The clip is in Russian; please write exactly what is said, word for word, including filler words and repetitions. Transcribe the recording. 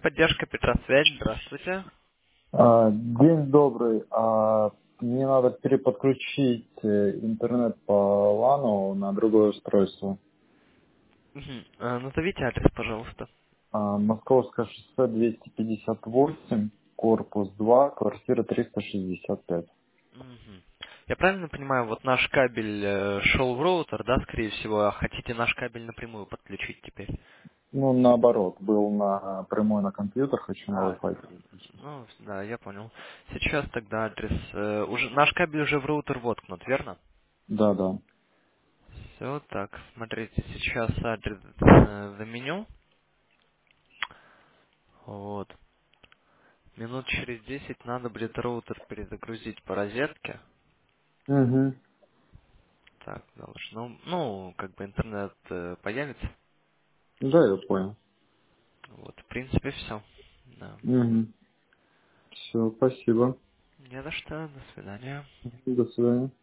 Техподдержка Петросвязь, здравствуйте. А, День добрый. А, Мне надо переподключить э, интернет по лану на другое устройство. Мгм. А, Назовите адрес, пожалуйста. А, Московское шоссе двести пятьдесят восемь, корпус два, квартира триста шестьдесят пять. Мгм. Я правильно понимаю, вот наш кабель э, шел в роутер, да, скорее всего, а хотите наш кабель напрямую подключить теперь? Ну, наоборот, был на прямой на компьютер, хочу на А, Wi-Fi переключить. ну, да, я понял. Сейчас тогда адрес... э, уже наш кабель уже в роутер воткнут, верно? Да, да. Все, так, смотрите, сейчас адрес э, заменю. Вот. Минут через десять надо будет роутер перезагрузить по розетке. Угу. Так, должно... Ну, как бы интернет э, появится. Да, я понял. Вот, в принципе, все. Да. Угу. Все, спасибо. Не за что. До свидания. До свидания.